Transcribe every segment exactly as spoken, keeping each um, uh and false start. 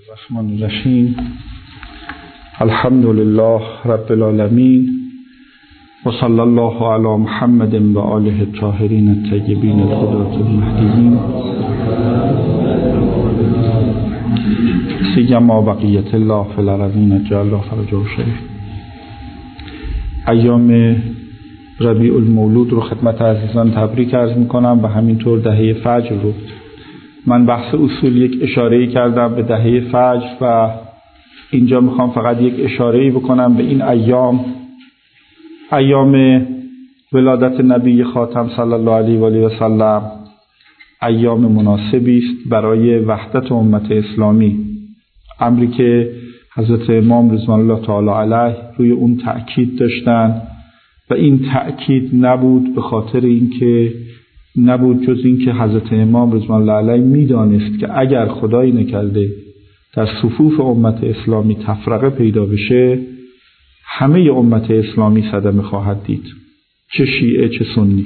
الرحمن الرحیم. الحمد لله رب العالمین و صلی الله علی محمد و آله الطاهرین الطیبین الهداة المهدیین سیما بقیة الله فی الارضین جل الله فرجه شریف. ایام ربیع المولود رو خدمت عزیزان تبریک عرض میکنم و همینطور دهه فجر رو. من بحث اصول یک اشاره‌ای کردم به دهه فجر و اینجا میخوام فقط یک اشاره‌ای بکنم به این ایام ایام ولادت نبی خاتم صلی الله علیه و آله و سلم. ایام مناسبی است برای وحدت امت اسلامی، امری که حضرت امام رضوان الله تعالی علیه روی اون تأکید داشتن و این تأکید نبود به خاطر اینکه نبود جز این که حضرت امام رضوان الله علیه میدانست که اگر خدایی نکرده در صفوف امت اسلامی تفرقه پیدا بشه، همه امت اسلامی صدمه خواهد دید، چه شیعه چه سنی.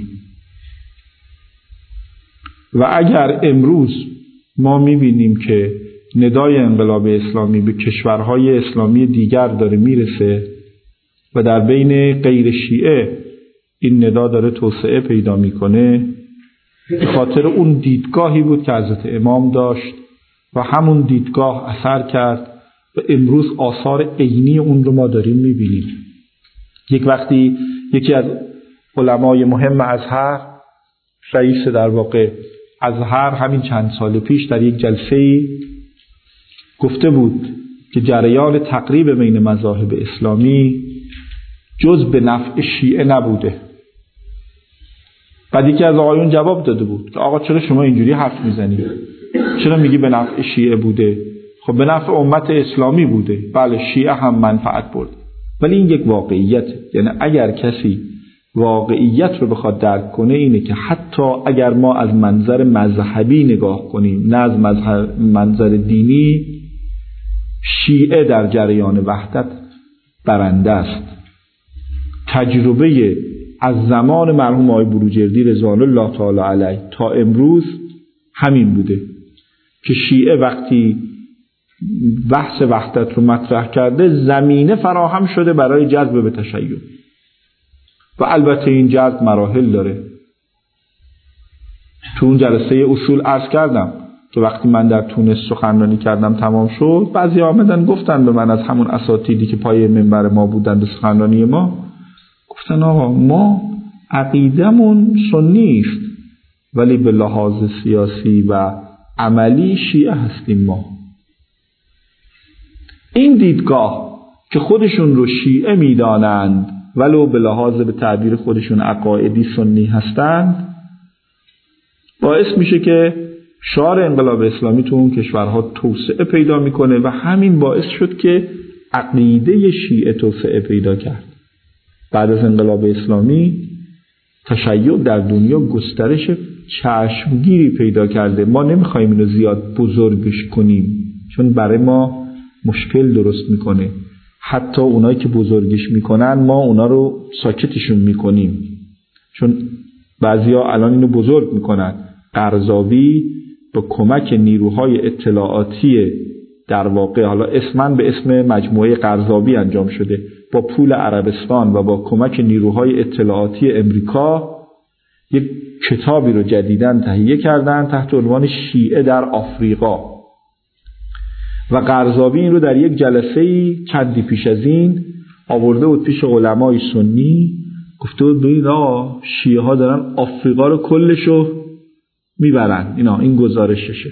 و اگر امروز ما میبینیم که ندای انقلاب اسلامی به کشورهای اسلامی دیگر داره میرسه و در بین غیر شیعه این ندا داره توسعه پیدا میکنه، به خاطر اون دیدگاهی بود که حضرت امام داشت و همون دیدگاه اثر کرد و امروز آثار عینی اون رو ما داریم میبینیم. یک وقتی یکی از علمای مهم ازهر، رئیس در واقع ازهر، همین چند سال پیش در یک جلسه‌ای گفته بود که جریان تقریب بین مذاهب اسلامی جز به نفع شیعه نبوده. بعد یکی از آقایون جواب داده بود که آقا چرا شما اینجوری حرف میزنید؟ چرا میگی به نفع شیعه بوده؟ خب به نفع امت اسلامی بوده. بله، شیعه هم منفعت برد، ولی این یک واقعیت. یعنی اگر کسی واقعیت رو بخواد درک کنه اینه که حتی اگر ما از منظر مذهبی نگاه کنیم نه از منظر دینی، شیعه در جریان وحدت برنده است. تجربه از زمان مرحوم آقای بروجردی رضوان الله تعالی علیه تا امروز همین بوده که شیعه وقتی بحث وحدت رو مطرح کرده زمینه فراهم شده برای جذب به تشیع و البته این جذب مراحل داره. تو اون جلسه اصول عرض کردم که وقتی من در تونس سخنرانی کردم تمام شد، بعضی آمدن گفتن به من از همون اساتیدی که پای منبر ما بودن به سخنرانی ما، گفتن آقا ما عقیدمون سنی است ولی به لحاظ سیاسی و عملی شیعه هستیم. ما این دیدگاه که خودشون رو شیعه میدانند ولو به لحاظ به تعبیر خودشون عقایدی سنی هستند، باعث میشه که شعار انقلاب اسلامی تو اون کشورها توسعه پیدا میکنه و همین باعث شد که عقیده شیعه توسعه پیدا کرد. بعد از انقلاب اسلامی تشیع در دنیا گسترش چشمگیری پیدا کرده. ما نمیخوایم اینو زیاد بزرگش کنیم چون برای ما مشکل درست میکنه. حتی اونایی که بزرگش میکنن ما اونا رو ساکتشون میکنیم، چون بعضیا الان اینو بزرگ میکنن. قرضاوی با کمک نیروهای اطلاعاتی در واقع، حالا اسمن به اسم مجموعه قرضاوی انجام شده، با پول عربستان و با کمک نیروهای اطلاعاتی امریکا یک کتابی رو جدیداً تهیه کردن تحت عنوان شیعه در آفریقا و قرضاوی این رو در یک جلسه‌ای چندی پیش از این آورده بود پیش علمای سنی، گفته بود ببینید آقا شیعه ها دارن آفریقا رو کلشو میبرن. اینا این گزارششه.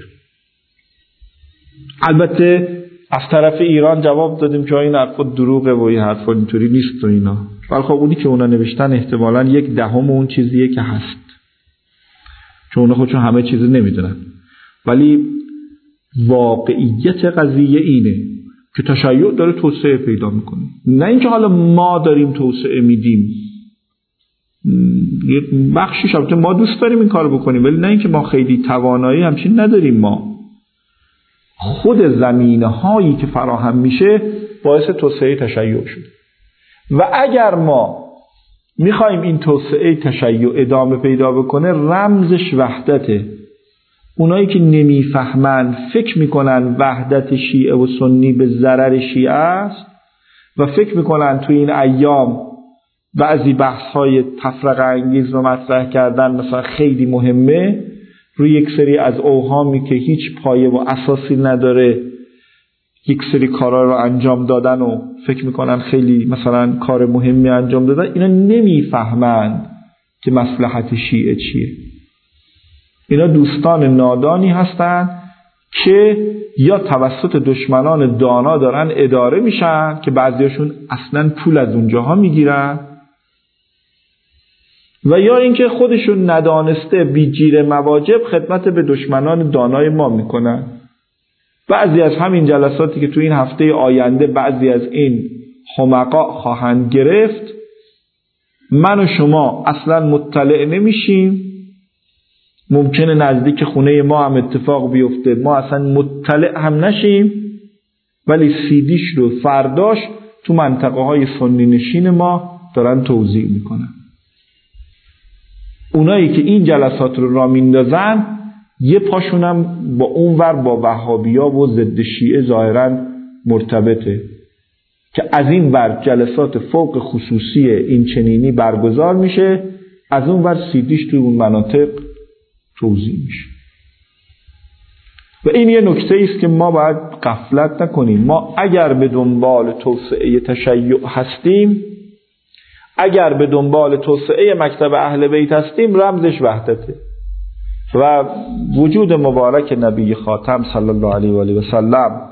البته از طرف ایران جواب دادیم که این حرفا دروغه و این حرفا اینطوری نیست و اینا، ولی خب اونی که اونا نوشتن احتمالاً یک دهم اون چیزیه که هست، چون اونا خودشون همه چیزی نمیدونن. ولی واقعیت قضیه اینه که تشیع داره توسعه پیدا میکنه، نه اینکه حالا ما داریم توسعه میدیم. یک بخشیش البته ما دوست داریم این کارو بکنیم، ولی نه اینکه ما خیلی توانایی همچین نداریم. ما خود زمینه هایی که فراهم میشه باعث توسعه تشیع شد و اگر ما میخوایم این توسعه تشیع ادامه پیدا بکنه رمزش وحدته اونایی که نمیفهمن فکر میکنن وحدت شیعه و سنی به ضرر شیعه است و فکر میکنن توی این ایام بعضی بحث‌های تفرقه انگیز رو مطرح کردن مثلا خیلی مهمه، روی یک سری از اوهامی که هیچ پایه و اساسی نداره یک سری کارا رو انجام دادن و فکر میکنن خیلی مثلا کار مهمی انجام دادن. اینا نمیفهمند که مصلحت شیعه چیه. اینا دوستان نادانی هستن که یا توسط دشمنان دانا دارن اداره میشن که بعضیاشون اصلا پول از اونجاها میگیرن، و یا اینکه خودشون ندانسته بی جیر مواجب خدمت به دشمنان دانای ما میکنن. بعضی از همین جلساتی که تو این هفته آینده بعضی از این حمقا خواهند گرفت، من و شما اصلا مطلع نمیشیم، ممکنه نزدیک خونه ما هم اتفاق بیفته ما اصلا مطلع هم نشیم، ولی سیدیش رو فرداش تو منطقه های سنی نشین ما دارن توزیع میکنن. اونایی که این جلسات رو را میندازن یه پاشونم با اونور با وهابیا و ضد شیعه ظاهرا مرتبطه که از این ور جلسات فوق خصوصی این چنینی برگزار میشه، از اون ور سیدیش توی اون مناطق توزیع میشه. و این یه نکته است که ما باید غفلت نکنیم. ما اگر به دنبال توسعه تشیع هستیم، اگر به دنبال توسعه مکتب اهل بیت هستیم، رمزش وحدته و وجود مبارک نبی خاتم صلی الله علیه و آله و سلم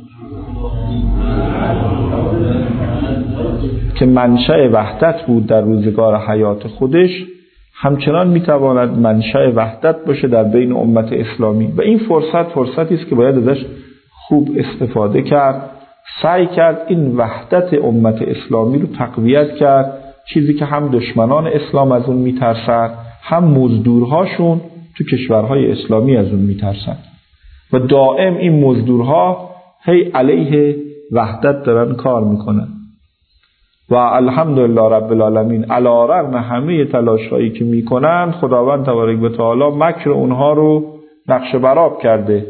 که منشأ وحدت بود در روزگار حیات خودش، همچنان میتواند منشأ وحدت باشه در بین امت اسلامی. و این فرصت فرصتی است که باید ازش خوب استفاده کرد، سعی کرد این وحدت امت اسلامی رو تقویت کرد، چیزی که هم دشمنان اسلام از اون میترسن، هم مزدورهاشون تو کشورهای اسلامی از اون میترسن و دائم این مزدورها هی علیه وحدت دارن کار میکنن. و الحمدلله رب العالمین علی رغم همه تلاش‌هایی که میکنن، خداوند تبارک و تعالی مکر اونها رو نقش برآب کرده،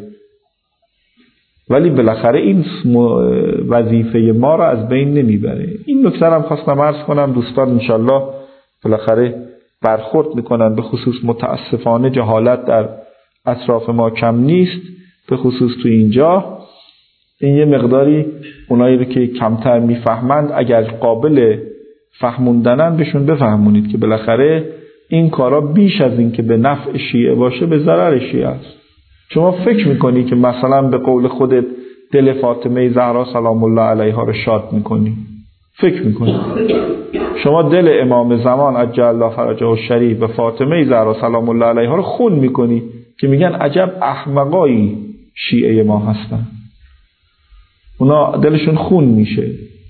ولی بالاخره این وظیفه ما رو از بین نمیبره. این نکته هم خواستم عرض کنم، دوستان انشالله بالاخره برخورد میکنن، به خصوص متاسفانه جهالت در اطراف ما کم نیست، به خصوص تو اینجا. این یه مقداری اونایی رو که کمتر میفهمند اگر قابل فهموندنن بهشون بفهمونید که بالاخره این کارا بیش از این که به نفع شیعه باشه به ضرر شیعه است. شما فکر میکنی که مثلا به قول خودت دل فاطمه زهرا سلام الله علیها رو شاد میکنی؟ فکر میکنی شما دل امام زمان عجل الله فرجه الشریف و فاطمه زهرا سلام الله علیها رو خون میکنی که میگن عجب احمقایی شیعه ما هستن؟ اونا دلشون خون میشه.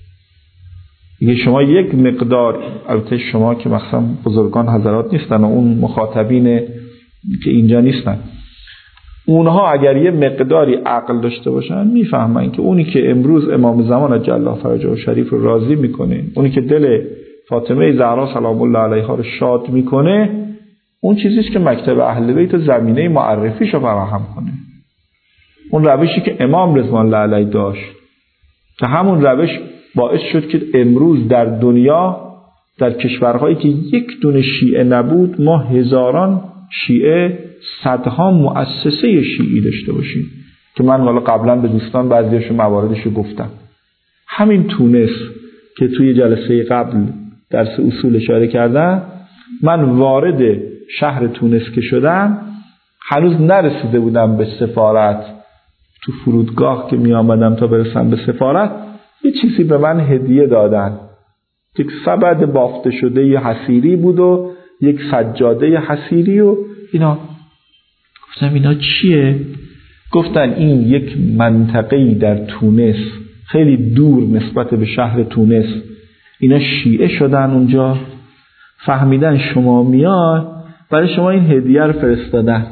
دیگه شما یک مقدار، البته شما که مثلا بزرگان حضرات نیستن و اون مخاطبین که اینجا نیستن، اونها اگر یه مقداری عقل داشته باشن میفهمن که اونی که امروز امام زمان عجل الله فرجه الشریف رو راضی میکنه، اونی که دل فاطمه زهرا سلام الله علیها رو شاد میکنه، اون چیزیست که مکتب اهل بیت زمینه معرفیشو فراهم کنه. اون روشی که امام رضوان الله علیه داشت، که همون روش باعث شد که امروز در دنیا در کشورهایی که یک دونه شیعه نبود، ما هزاران شیعه، صدها مؤسسه شیعی داشته باشیم که من حالا قبلا به دوستان بعضیاشو مواردشو گفتم. همین تونس که توی جلسه قبل درس اصول اشاره کردم، من وارد شهر تونس که شدم هنوز نرسیده بودم به سفارت. تو فرودگاه که می آمدم تا برسم به سفارت، یه چیزی به من هدیه دادن، یک سبد بافته شده ی حصیری بود و یک سجاده حصیری و اینا. گفتم اینا چیه؟ گفتن این یک منطقه‌ای در تونس خیلی دور نسبت به شهر تونس، اینا شیعه شدن اونجا، فهمیدن شما میاد، برای شما این هدیه رو فرستادن.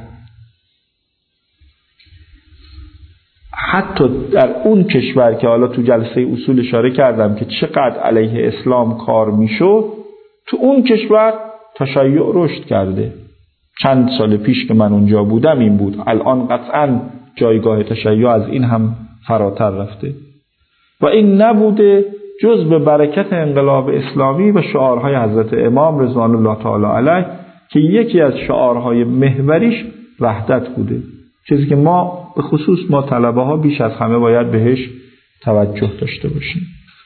حتی در اون کشور که حالا تو جلسه اصول اشاره کردم که چقدر علیه اسلام کار میشد، تو اون کشور تشیع رشد کرده. چند سال پیش که من اونجا بودم این بود. الان قطعاً جایگاه تشیع از این هم فراتر رفته و این نبوده جز به برکت انقلاب اسلامی و شعارهای حضرت امام رضوان الله تعالی علیه که یکی از شعارهای محوریش وحدت بوده، چیزی که ما به خصوص ما طلبه ها بیش از همه باید بهش توجه داشته باشیم.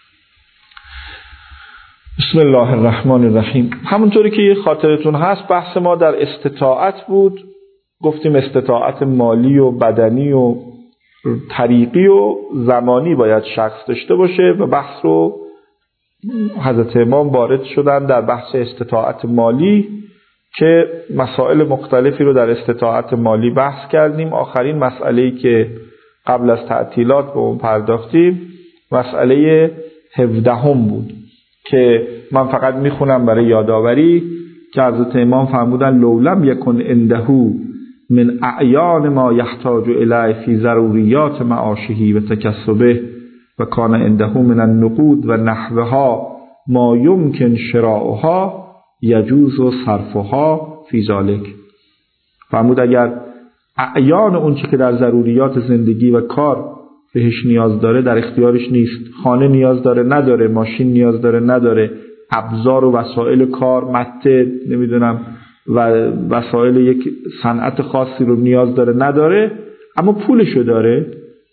بسم الله الرحمن الرحیم. همونطوری که یه خاطرتون هست بحث ما در استطاعت بود. گفتیم استطاعت مالی و بدنی و طریقی و زمانی باید شخص داشته باشه و بحث رو حضرت امام وارد شدن در بحث استطاعت مالی که مسائل مختلفی رو در استطاعت مالی بحث کردیم. آخرین مسئله‌ای که قبل از تعطیلات به اون پرداختیم مسئله هفدهم بود که من فقط میخونم برای یادآوری که حضرت امام فرمودن لولم یکن عنده من اعیان ما یحتاج الیه فی ضروریات معاشه و تکسبه و کان عنده من النقود و نحوها ما یمکن شراؤها یجوز صرفها فی ذلک. فرمود اگر اعیان اون چی که در ضروریات زندگی و کار بهش نیاز داره در اختیارش نیست، خانه نیاز داره نداره، ماشین نیاز داره نداره، ابزار و وسایل کار مته نمیدونم و وسایل یک صنعت خاصی رو نیاز داره نداره، اما پولشو داره،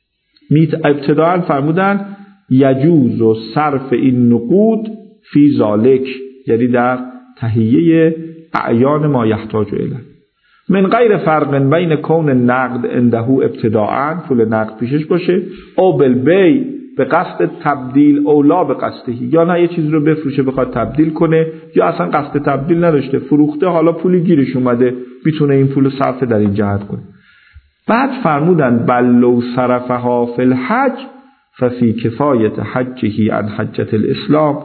میت ابتداء فرمودن یجوز و صرف این نقود فی ذالک، یعنی در تهیه اعیان ما یحتاج الیه من غیر فرق بین کون نقد عنده ابتداء پول نقد پیشش باشه او بالبی به قصد تبدیل او لا به قصدهی، یا نه یه چیز رو بفروشه بخواد تبدیل کنه یا اصلا قصد تبدیل نداشته فروخته حالا پولی گیرش اومده میتونه این پول صرف در این جهت کنه. بعد فرمودن بل لو صرفها فی الحج ففی کفایت حجه عن حجة الاسلام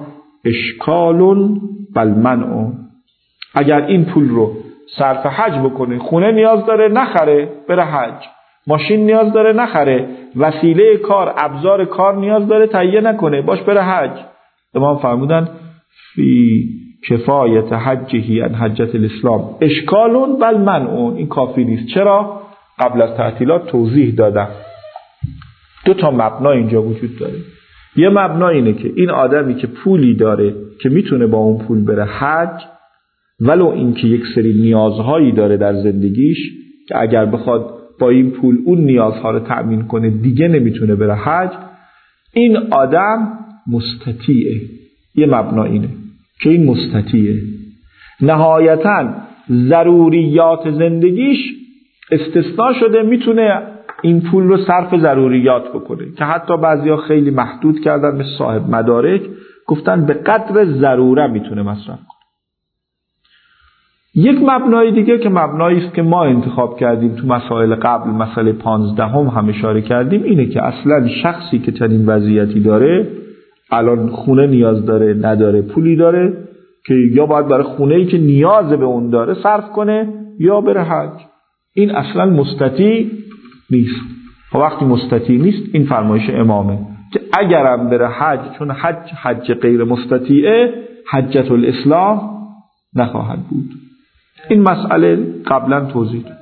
اشکال بل منع. اگر این پول رو صرف حج بکنه، خونه نیاز داره نخره بره حج، ماشین نیاز داره نخره، وسیله کار ابزار کار نیاز داره تهیه نکنه باش بره حج، امام فرمودن فی کفایت حجه عن حجة الاسلام اشکال بل منع. این کافی نیست. چرا؟ قبل از تعطیلات توضیح دادم دو تا مبنا اینجا وجود داره. یه مبنا اینه که این آدمی که پولی داره که میتونه با اون پول بره حج، ولو اینکه یک سری نیازهایی داره در زندگیش که اگر بخواد با این پول اون نیازها رو تأمین کنه دیگه نمیتونه بره حج، این آدم مستطیعه. یه مبنا اینه که این مستطیعه، نهایتاً ضروریات زندگیش استثناء شده میتونه این پول رو صرف ضروریات بکنه، که حتی بعضیا خیلی محدود کردن مثل صاحب مدارک گفتن به قدر ضروره میتونه مصرف کنه. یک مبنای دیگه که مبنایی است که ما انتخاب کردیم تو مسائل قبل، مسئله پانزدهم هم اشاره کردیم، اینه که اصلا شخصی که چنین وضعیتی داره، الان خونه نیاز داره نداره، پولی داره که یا باید برای خونه‌ای که نیاز به اون داره صرف کنه یا بره حج، این اصلا مستطیع نیست. و وقتی مستطیع نیست این فرمایش امامه که اگرم بره حج، چون حج حج غیر مستطیعه، حجة الاسلام نخواهد بود. این مسئله قبلا توضیح داد.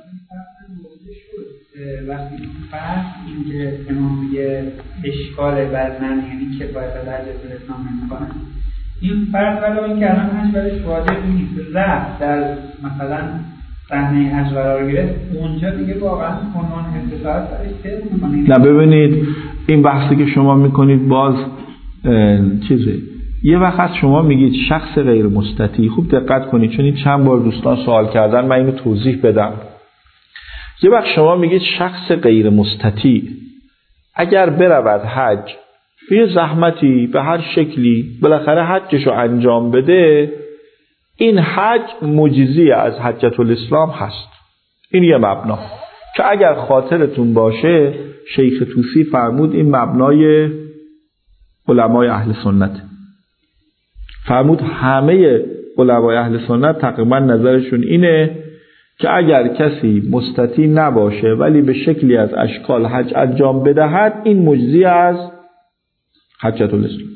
وقتی فرض اینکه امام میگه اشکال بر من، یعنی کفایت حجة الاسلام نمیکنه، این فرض ولی اینکه الان حج برش واجب نیست، رفت در مثلا صحنه حج قرار گرفت، اونجا دیگه واقعا عنوان استطاعت برش طبق میکنه. نه ببینید این بحثی که شما میکنید باز چیزه، یه وقت شما میگید شخص غیر مستطیع، خوب دقت کنید چون این چند بار دوستان سوال کردن من اینو توضیح بدم. یه وقت شما میگید شخص غیر مستطیع اگر برود حج به زحمتی به هر شکلی بالاخره حجشو انجام بده، این حج مجزی از حجة الاسلام هست. این یه مبنا که اگر خاطرتون باشه شیخ طوسی فرمود این مبنای علمای اهل سنت، فرمود همه علمای اهل سنت تقریبا نظرشون اینه که اگر کسی مستطیع نباشه ولی به شکلی از اشکال حج انجام بدهد، این مجزی از حجة الاسلام.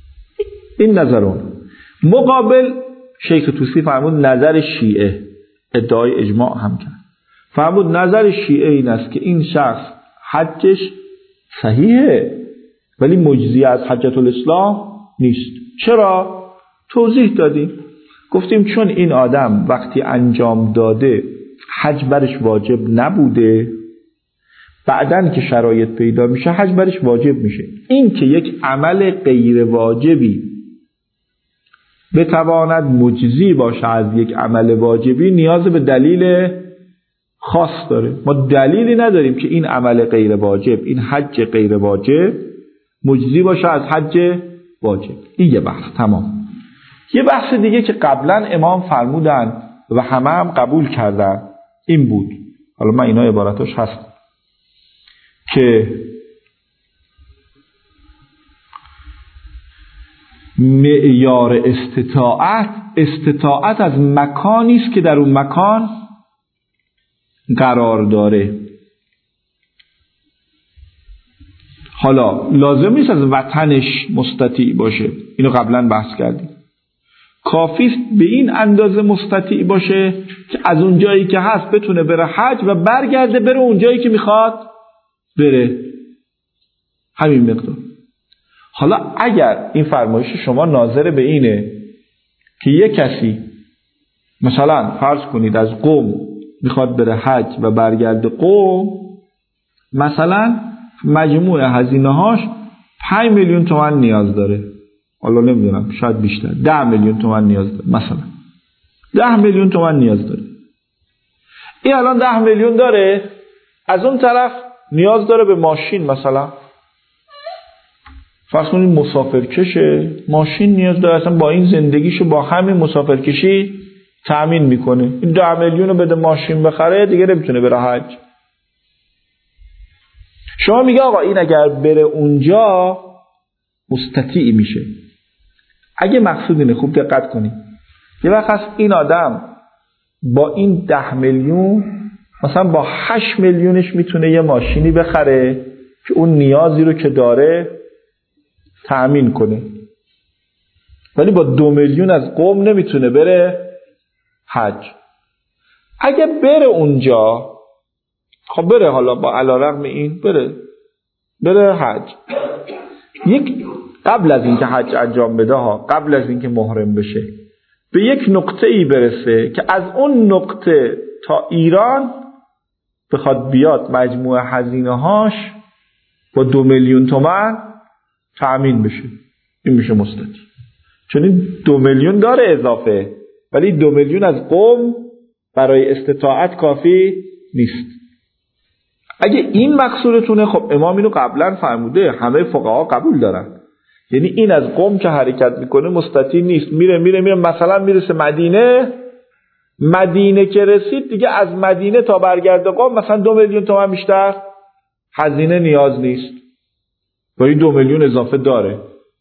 این نظرون. مقابل شیخ طوسی فرمود نظر شیعه، ادعای اجماع هم کرد. فرمود نظر شیعه این است که این شخص حجش صحیحه ولی مجزی از حجة الاسلام نیست. چرا؟ توضیح دادیم، گفتیم چون این آدم وقتی انجام داده حج برش واجب نبوده، بعدن که شرایط پیدا میشه حج برش واجب میشه. این که یک عمل غیر واجبی بتواند مجزی باشه از یک عمل واجبی نیاز به دلیل خاص داره. ما دلیلی نداریم که این عمل غیر واجب، این حج غیر واجب مجزی باشه از حج واجب. این یه بحث تمام. یه بحث دیگه که قبلا امام فرمودن و همه هم قبول کردن این بود، حالا من اینا عبارتاش هست، که معیار استطاعت استطاعت از مکانی است که در اون مکان قرار داره. حالا لازم نیست از وطنش مستطیع باشه، اینو قبلا بحث کردیم. کافی است به این اندازه مستطیع باشه که از اون جایی که هست بتونه بره حج و برگرده بره اون جایی که میخواد بره، همین مقدار. حالا اگر این فرمایش شما ناظر به اینه که یک کسی مثلا فرض کنید از قم میخواد بره حج و برگرده قم، مثلا مجموع هزینه هاش پنج میلیون تومان نیاز داره، حالا نمیدونم شاید بیشتر، ده میلیون تومان نیاز داره، مثلا ده میلیون تومان نیاز داره. این الان ده میلیون داره، از اون طرف نیاز داره به ماشین، مثلا فرض کنید مسافرکشه، ماشین نیاز داره، اصلا با این زندگیشو با همین مسافرکشی تأمین میکنه. این ده میلیون رو بده ماشین بخره دیگه نمیتونه بره حج. شما میگه آقا این اگر بره اونجا مستطیع میشه. اگه مقصود اینه، خوب دقت کنید، یه وقت هست این آدم با این ده میلیون مثلا با هشت میلیونش میتونه یه ماشینی بخره که اون نیازی رو که داره تأمین کنه، ولی با دو میلیون از قوم نمیتونه بره حج. اگه بره اونجا، خب بره، حالا با علیرغم این بره بره حج، یک قبل از اینکه حج انجام بده ها، قبل از اینکه محرم بشه، به یک نقطه ای برسه که از اون نقطه تا ایران بخواد بیاد مجموع هزینه هاش با دو میلیون تومان تأمین بشه، این میشه مستطیع. چون این دو میلیون داره اضافه، ولی دو میلیون از قوم برای استطاعت کافی نیست. اگه این مقصودتونه، خب امام اینو قبلا فرموده، همه فقها قبول دارن، یعنی این از قوم که حرکت میکنه مستطیع نیست، میره میره میره مثلا میرسه مدینه، مدینه که رسید دیگه از مدینه تا برگرده قوم مثلا دو میلیون تومان بیشتر هزینه نیاز نیست، ولی دو میلیون اضافه داره.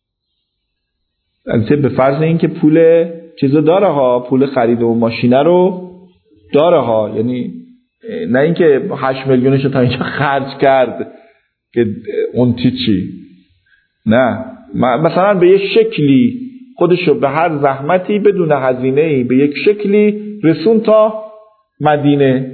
البته به فرض این که پول چیزا داره ها، پول خرید و ماشینه رو داره ها، یعنی نه اینکه هشت میلیونش رو تا اینجا خرج کرد که اون تی چی، نه، مثلا به یک شکلی خودشو به هر زحمتی بدون هزینه‌ای به یک شکلی رسون تا مدینه،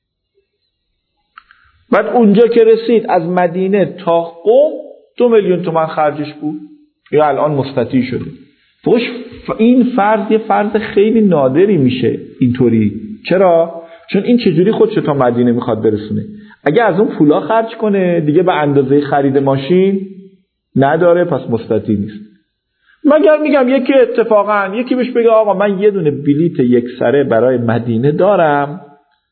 بعد اونجا که رسید از مدینه تا قم دو میلیون تومان خرجش بود، یا الان مستطیع شده. فوش این فرض یه فرض خیلی نادری میشه اینطوری. چرا؟ چون این چجوری خودشو تا مدینه میخواد برسونه؟ اگه از اون پولا خرج کنه دیگه به اندازه خرید ماشین نداره، پس مستطیع نیست. مگر میگم یکی اتفاقا یکی بهش بگه آقا من یه دونه بلیت یک سره برای مدینه دارم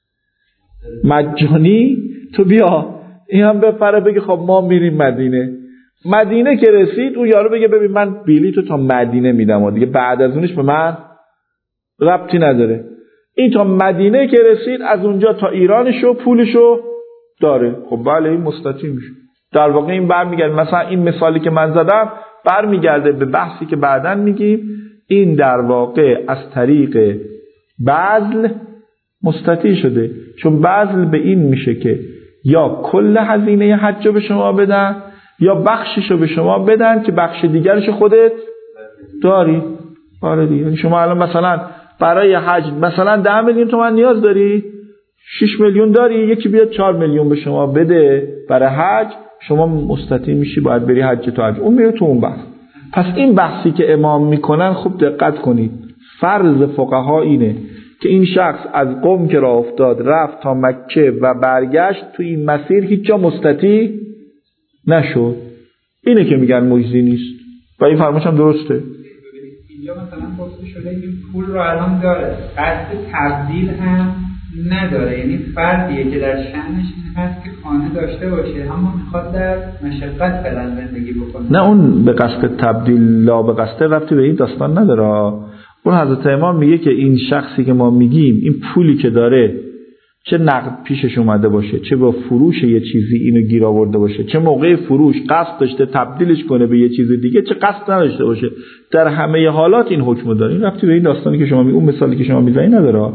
مجانی، تو بیا، این هم بپره بگه خب ما میریم مدینه. مدینه که رسید اون یارو بگه ببین من بلیتو تا مدینه میدم و دیگه بعد از اونش به من ربطی نداره. این تا مدینه که رسید از اونجا تا ایرانشو پولشو داره، خب بله این مستطیع میشه. در واقع این برمیگرده، مثلا این مثالی که من زدم برمیگرده به بحثی که بعداً میگیم، این در واقع از طریق بذل مستطیع شده، چون بذل به این میشه که یا کل هزینه حج رو به شما بدن یا بخشش رو به شما بدن که بخش دیگرش خودت داری. آره دیگه، شما الان مثلا برای حج مثلا ده میلیون تومان نیاز داری، شش میلیون داری، یکی بیاد چهار میلیون به شما بده برای حج، شما مستطیع میشی باید بری حج تو حج. اون میره تو اون بحث. پس این بحثی که امام میکنن خوب دقت کنید، فرض فقها اینه که این شخص از قم که راه افتاد رفت تا مکه و برگشت تو این مسیر هیچ جا مستطیع نشد، اینه که میگن مجزی نیست و این فرمایش هم درسته. اینجا مثلا گفته شده این پول رو الان داره، قصد تبدیل هم نداره، یعنی فردیه که در شأنش این هست که خانه داشته باشه اما میخواد در مشقت فعلا زندگی بکنه. نه اون به قصد تبدیل لا به قصد ربطی به این داستان نداره. اون حضرت امام میگه که این شخصی که ما میگیم این پولی که داره چه نقد پیشش اومده باشه، چه با فروش یه چیزی اینو گیر آورده باشه، چه موقع فروش قصد داشته تبدیلش کنه به یه چیز دیگه، چه قصد نداشته باشه، در همه حالات این حکم داره. این ربطی به این داستانی که شما می اون مثالی که شما میزنید نداره.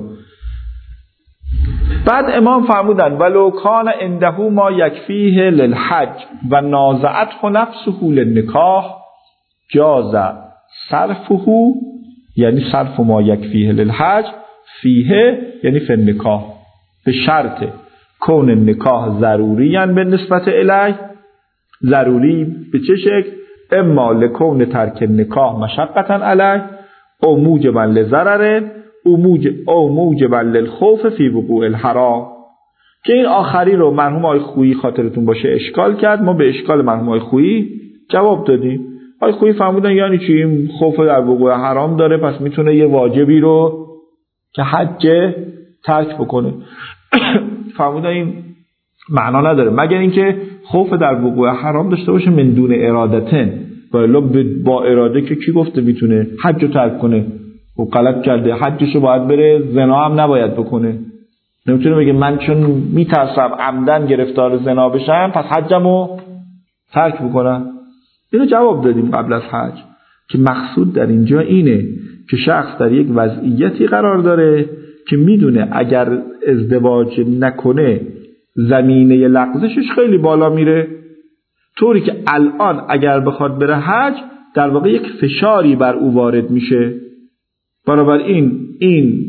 بعد امام فرمودن ولو کان عنده ما یکفیه للحج و نازعته نفسه للنکاح جاز صرفه، یعنی صرف ما یکفیه للحج فیه یعنی فی النکاح به شرط کون النکاح ضروریاً به نسبت الیه. ضروری به چه شکل؟ اما لکون ترک النکاح مشقتا علیه او موجبا لضرر او موجب او موجبا للخوف فی وقوع الحرام. که این آخری رو مرحوم آقای خویی خاطرتون باشه اشکال کرد، ما به اشکال مرحوم آقای خویی جواب دادیم. آقای خویی فهمیدن یعنی چی؟ این خوف در وقوع حرام داره پس میتونه یه واجبی رو که حج ترک بکنه. فهمیدن این معنا نداره مگر اینکه خوف در وقوع حرام داشته باشه من دون ارادتن، والا با اراده که کی گفته میتونه حج رو ترک کنه و غلط کرده، حجشو باید بره، زنا هم نباید بکنه. نمیتونه بگه من چون میترسم عمدن گرفتار زنا بشم پس حجمو ترک بکنم. اینو جواب دادیم قبل از حج که مقصود در اینجا اینه که شخص در یک وضعیتی قرار داره که میدونه اگر ازدواج نکنه زمینه لغزشش خیلی بالا میره، طوری که الان اگر بخواد بره حج در واقع یک فشاری بر او وارد میشه. بنابراین این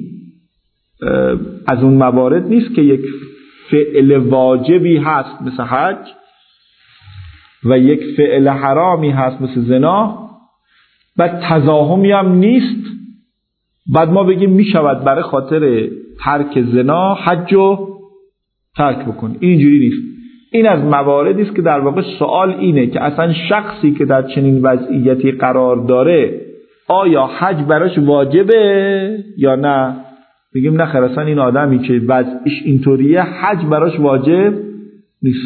از اون موارد نیست که یک فعل واجبی هست مثل حج و یک فعل حرامی هست مثل زنا و تزاحمی هم نیست بعد ما بگیم میشود برای خاطر ترک زنا حج رو ترک بکنی. اینجوری نیست. این از مواردی است که در واقع سوال اینه که اصلا شخصی که در چنین وضعیتی قرار داره آیا حج براش واجبه یا نه؟ میگیم نه خیر، اصلا این آدمی که وضعش اینطوریه حج براش واجب نیست.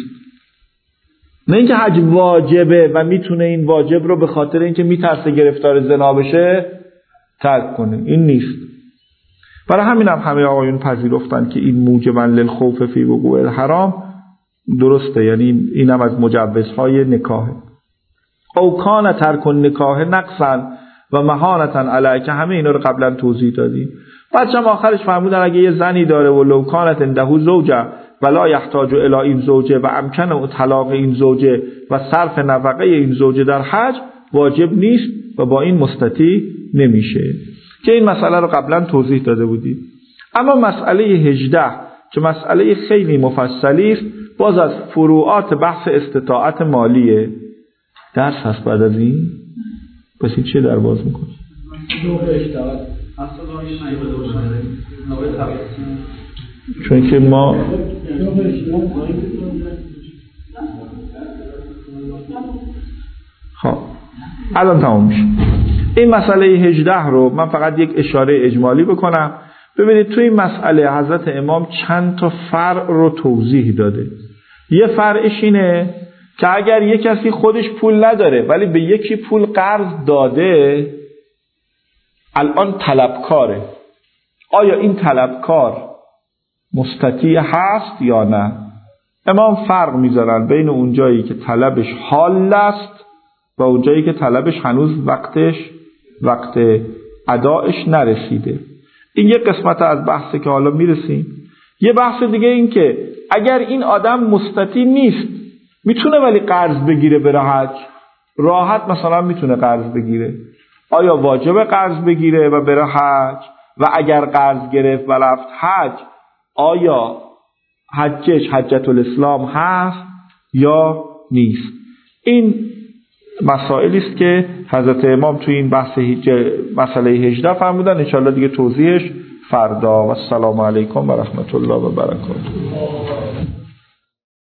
نه اینکه حج واجبه و میتونه این واجب رو به خاطر اینکه میترسه گرفتار زنا بشه ترک کنه، این نیست. برای همین هم همه آقایون پذیرفتن که این موجبا للخوف فی وقوع الحرام درسته، یعنی این هم از مجوزهای نکاحه. او کان ترک النکاح نقصا و مهانتا علیه که همه اینا رو قبلا توضیح دادیم. بعد هم آخرش فرمودن اگه یه زنی داره و لو کانت عنده زوجه ولا یحتاج الی این زوجه و امکن طلاق این زوجه و صرف نفقه این زوجه در حج واجب نیست و با این مستطیع نمیشه، که این مسئله رو قبلا توضیح داده بودیم. اما مسئله هجده که مسئله خیلی مفصلی است، باز از فروعات بحث استطاعت مالیه. درس هست بعد از این؟ پس این چه در باز میکنه؟ چون که ما خب الان تمام میشه. این مسئله هجده رو من فقط یک اشاره اجمالی بکنم. ببینید توی این مسئله حضرت امام چند تا فرع رو توضیح داده. یه فرعش اینه که اگر یک کسی خودش پول نداره ولی به یکی پول قرض داده، الان طلبکاره، آیا این طلبکار مستطیع هست یا نه؟ امام فرق میذارن بین اون جایی که طلبش حال است و اون جایی که طلبش هنوز وقتش وقت ادایش نرسیده. این یه قسمت از بحثه که حالا میرسیم. یه بحث دیگه این که اگر این آدم مستطیع نیست، میتونه ولی قرض بگیره بره حج، راحت مثلا میتونه قرض بگیره، آیا واجب قرض بگیره و بره حج و اگر قرض گرفت و رفت حج، آیا حجش حجت الاسلام هست یا نیست؟ این مسائلی است که حضرت امام توی این بحث مسئله هجده فرمودن. ان شاءالله دیگه توضیحش فردا. و السلام علیکم و رحمت الله و برکاته.